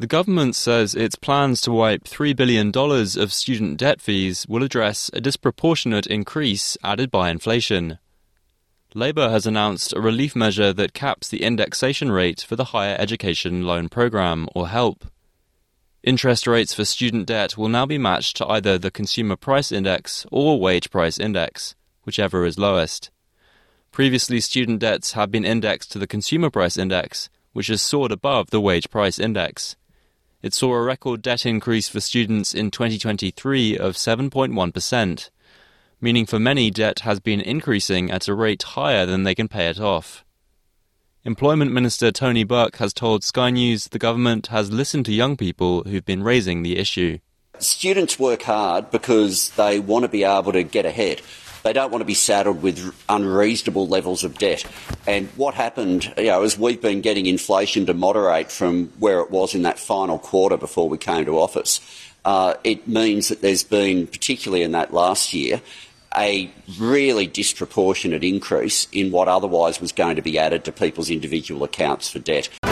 The government says its plans to wipe $3 billion of student debt fees will address a disproportionate increase added by inflation. Labour has announced a relief measure that caps the indexation rate for the Higher Education Loan Programme, or HELP. Interest rates for student debt will now be matched to either the Consumer Price Index or Wage Price Index, whichever is lowest. Previously, student debts have been indexed to the Consumer Price Index, which has soared above the Wage Price Index. It saw a record debt increase for students in 2023 of 7.1%, meaning for many debt has been increasing at a rate higher than they can pay it off. Employment Minister Tony Burke has told Sky News the government has listened to young people who've been raising the issue. Students work hard because they want to be able to get ahead. They don't want to be saddled with unreasonable levels of debt. And what happened, as we've been getting inflation to moderate from where it was in that final quarter before we came to office, it means that there's been, particularly in that last year, a really disproportionate increase in what otherwise was going to be added to people's individual accounts for debt.